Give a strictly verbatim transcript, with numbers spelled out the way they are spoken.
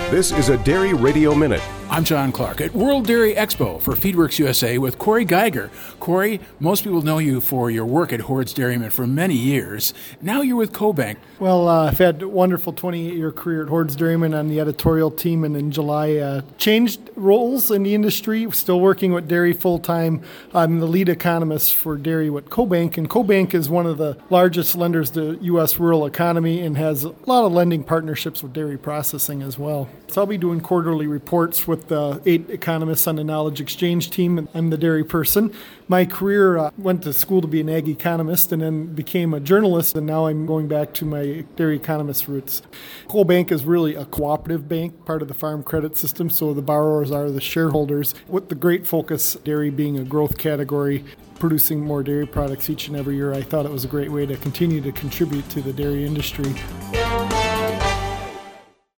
This is a Dairy Radio Minute. I'm John Clark at World Dairy Expo for Feedworks U S A with Corey Geiger. Corey, most people know you for your work at Hoard's Dairyman for many years. Now you're with CoBank. Well, uh, I've had a wonderful twenty-eight-year career at Hoard's Dairyman on the editorial team, and in July uh, changed roles in the industry, still working with dairy full-time. I'm the lead economist for dairy with CoBank, and CoBank is one of the largest lenders to U S rural economy and has a lot of lending partnerships with dairy processing as well. So I'll be doing quarterly reports with the eight economists on the Knowledge Exchange team, and I'm the dairy person. My career uh, went to school to be an ag economist and then became a journalist, and now I'm going back to my dairy economist roots. CoBank is really a cooperative bank, part of the farm credit system, so the borrowers are the shareholders, with the great focus, dairy being a growth category, producing more dairy products each and every year. I thought it was a great way to continue to contribute to the dairy industry.